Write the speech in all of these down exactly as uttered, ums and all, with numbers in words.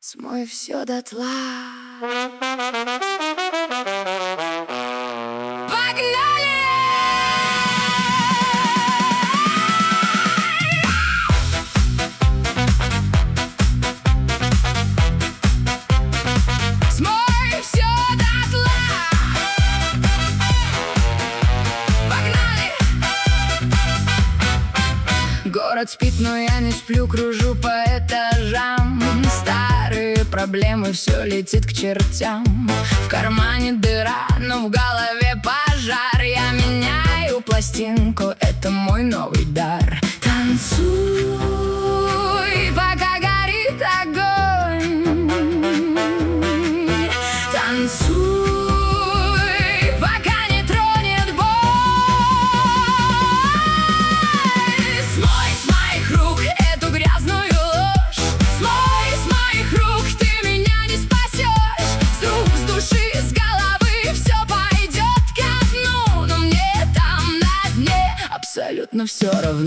Смой все дотла. Погнали! Смой все дотла. Погнали! Город спит, но я не сплю, кружу по этажам. Старые проблемы, все летит к чертям. В кармане дыра, но в голове пожар. Я меняю пластинку, это мой новый дар. Танцуй, пока горит огонь. Танцуй, пока не тронет боль. Смой с моих рук эту грязную ложь. Смой с моих рук, ты меня не спасешь. С рук, с души, с головы все пойдет ко дну. Но мне там на дне абсолютно все равно.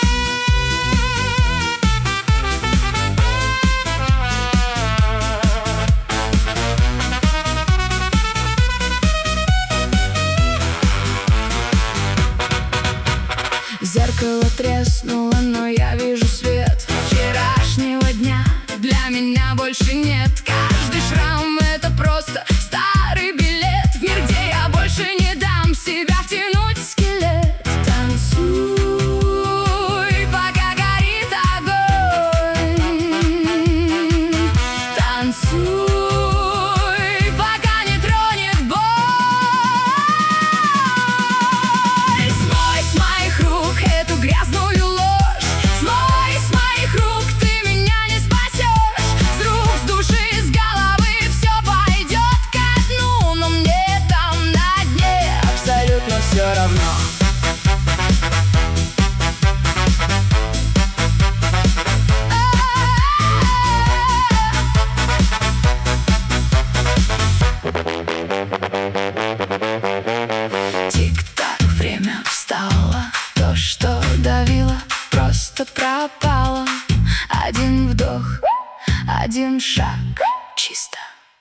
Зеркало треснуло, но я вижу свет вчерашнего дня. Для меня больше нет. Каждый шрам — это просто старый билет в мир, где я больше не дам себя втянуть в скелет. Танцуй, пока горит огонь. Танцуй, пока не тронет боль. Смой с моих рук эту грязную ложь. Смой с моих рук, ты меня не спасешь. С рук, с души, с головы все пойдет ко дну. Но мне там на дне абсолютно все равно. Тик-так, время встало. То, что давило, просто пропало. Один вдох, один шаг, чисто.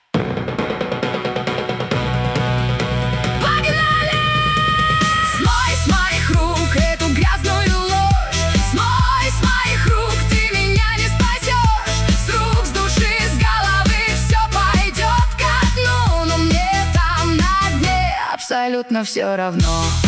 Погнали! Смой с моих рук эту грязную ложь. Смой с моих рук, ты меня не спасешь. С рук, с души, с головы все пойдет ко дну. Но мне там на дне абсолютно все равно.